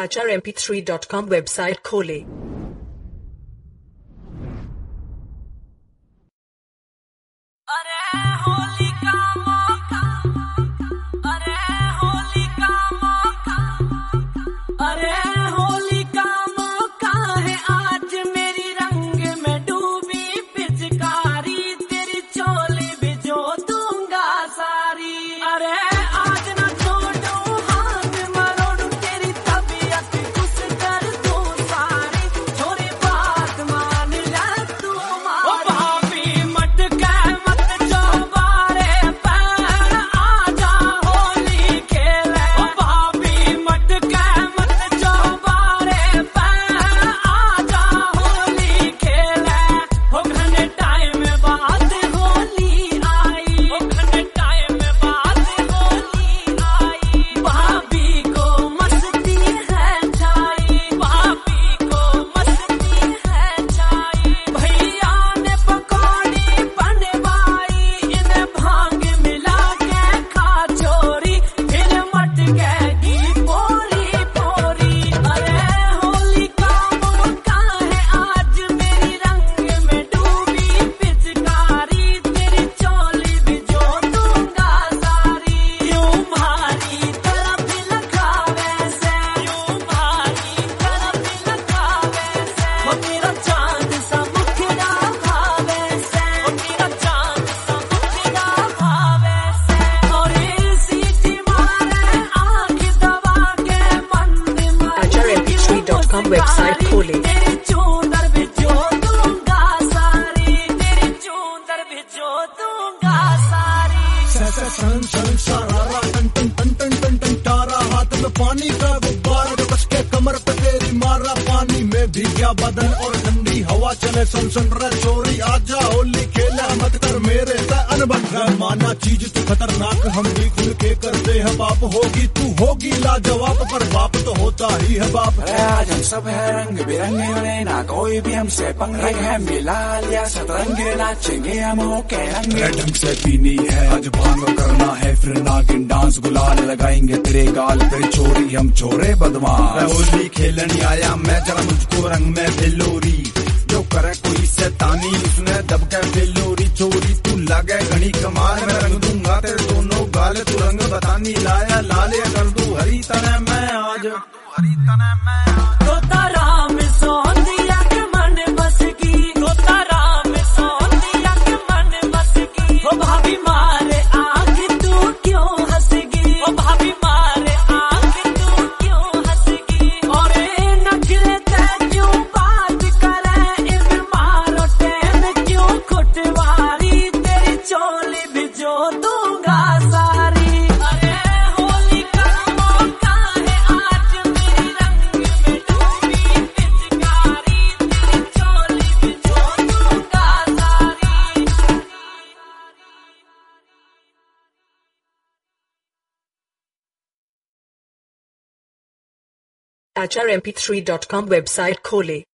HRMP3.com website खोलें। Website खोलें। हाथ में पानी का गुब्बारा जो कस के कमर पे तेरी मारा, पानी में भीगा बदन और ठंडी हवा चले सन सन रे चोरी, आजा होली खेला मत कर मेरे से अनबन माना चीज तू खतरनाक, हम भी खुल के करते हैं बाप, होगी तू होगी लाजवाब, पर बाप तो होता ही है बाप। आज हम सब है रंग बिरंगे, ना कोई भी हमसे पंगे है, मिला लिया सतरंगे, नाचेंगे हम होके रंगे। ढंग से पीनी है आज भांग करना है, फिर नागिन डांस गुलाल लगाएंगे तेरे गाल पे, चोरी हम छोरे बदमाश। होली खेलने आया मैं जरा मुझको रंग में फिलोरी, जो करे कोई शैतानी उसने दब के फिलोरी, चोरी तू लगे घनी कमाल, मैं रंग दूंगा तेरे दोनों गाल, तू रंग बतानी लाया लाल कर दू हरी तने मैं आज, हरी तने मैं तोता राम सोन दिया के मन बस की, तोता राम सोन दिया के मन बस की, ओ भाभी मारे आँख तू क्यों हंसगी, ओ भाभी मारे आँख तू क्यों हंसगी, और नखरे ते क्यों बात करे, इस मारो टैन क्यों खुटवारी, तेरी चोली भिजो दूंगा सारी। अरे होली का मौका है आज, मेरी रंग में डूबी पिचकारी, तेरी चोली भिजो दूंगा सारी। HRMP3.com वेबसाइट खोलें।